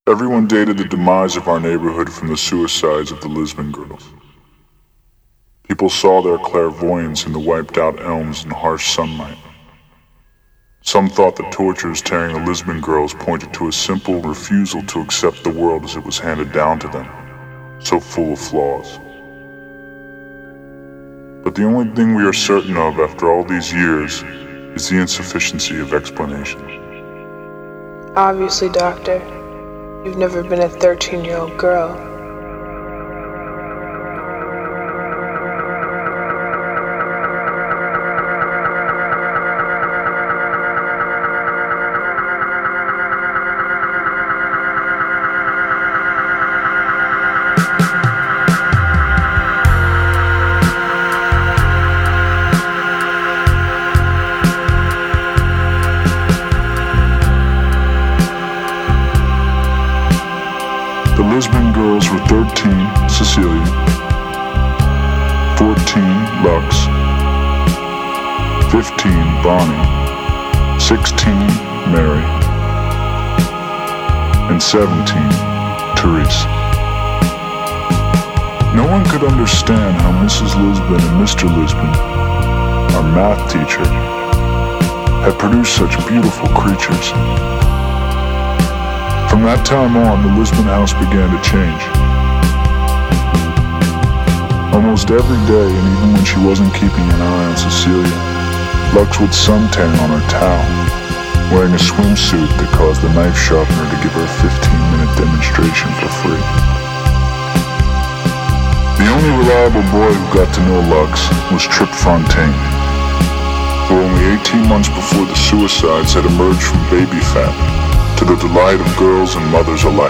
Everyone dated the demise of our neighborhood from the suicides of the Lisbon girls. People saw their clairvoyance in the wiped-out elms and harsh sunlight. Some thought the tortures tearing the Lisbon girls pointed to a simple refusal to accept the world as it was handed down to them, so full of flaws. But the only thing we are certain of after all these years is the insufficiency of explanation. Obviously, Doctor, you've never been a 13-year-old girl. The Lisbon girls were 13, Cecilia, 14, Lux, 15, Bonnie, 16, Mary, and 17, Therese. No one could understand how Mrs. Lisbon and Mr. Lisbon, our math teacher, had produced such beautiful creatures. From that time on, the Lisbon house began to change. Almost every day, and even when she wasn't keeping an eye on Cecilia, Lux would suntan on her towel, wearing a swimsuit that caused the knife sharpener to give her a 15-minute demonstration for free. The only reliable boy who got to know Lux was Trip Fontaine, who only 18 months before the suicides had emerged from baby fat, to the delight of girls and mothers alike.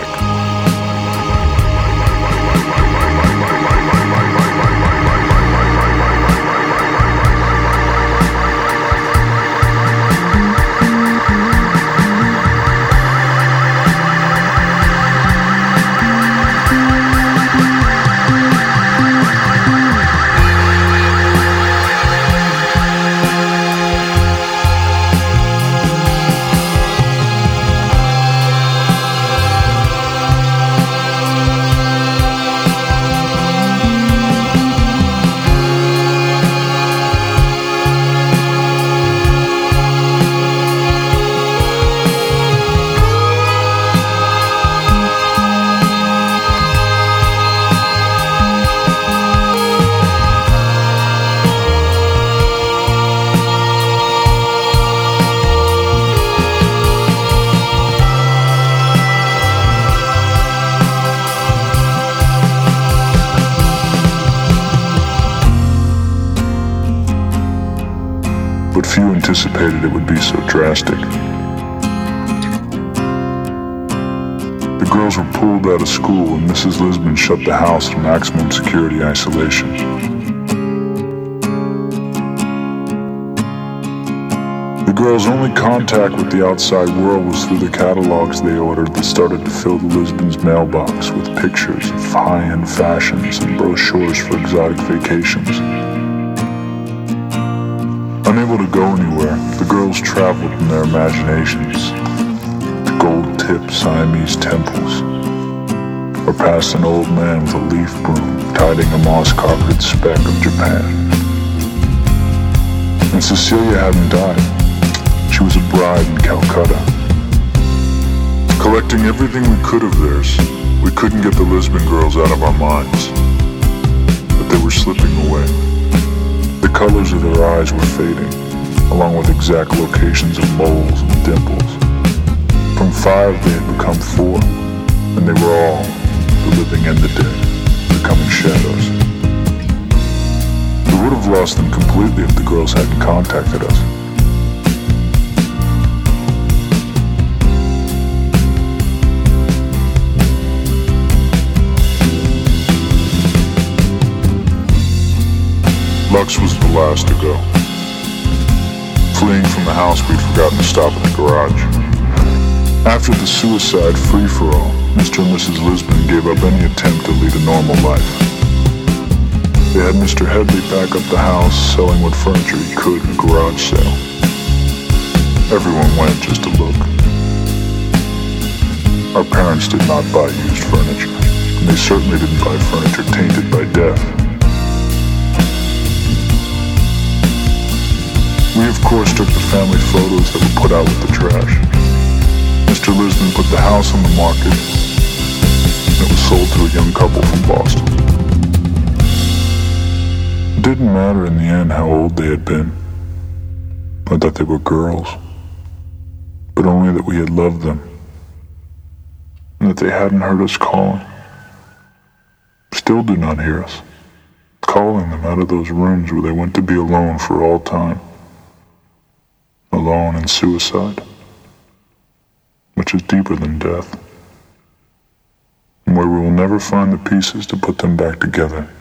But few anticipated it would be so drastic. The girls were pulled out of school and Mrs. Lisbon shut the house in maximum security isolation. The girls' only contact with the outside world was through the catalogs they ordered that started to fill the Lisbon's mailbox with pictures of high-end fashions and brochures for exotic vacations. Unable to go anywhere, the girls traveled in their imaginations to gold-tipped Siamese temples, or past an old man with a leaf broom tidying a moss-carpeted speck of Japan. And Cecilia hadn't died. She was a bride in Calcutta. Collecting everything we could of theirs, we couldn't get the Lisbon girls out of our minds, but they were slipping away. The colors of their eyes were fading, along with exact locations of moles and dimples. From 5 they had become 4, and they were all, the living and the dead, becoming shadows. We would have lost them completely if the girls hadn't contacted us. Lux was the last to go. Fleeing from the house, we'd forgotten to stop at the garage. After the suicide free-for-all, Mr. and Mrs. Lisbon gave up any attempt to lead a normal life. They had Mr. Headley pack up the house, selling what furniture he could in a garage sale. Everyone went just to look. Our parents did not buy used furniture, and they certainly didn't buy furniture tainted by death. We, of course, took the family photos that were put out with the trash. Mr. Lisbon put the house on the market, and it was sold to a young couple from Boston. It didn't matter in the end how old they had been, or that they were girls, but only that we had loved them, and that they hadn't heard us calling. Still do not hear us, calling them out of those rooms where they went to be alone for all time. Alone in suicide, which is deeper than death, and where we will never find the pieces to put them back together.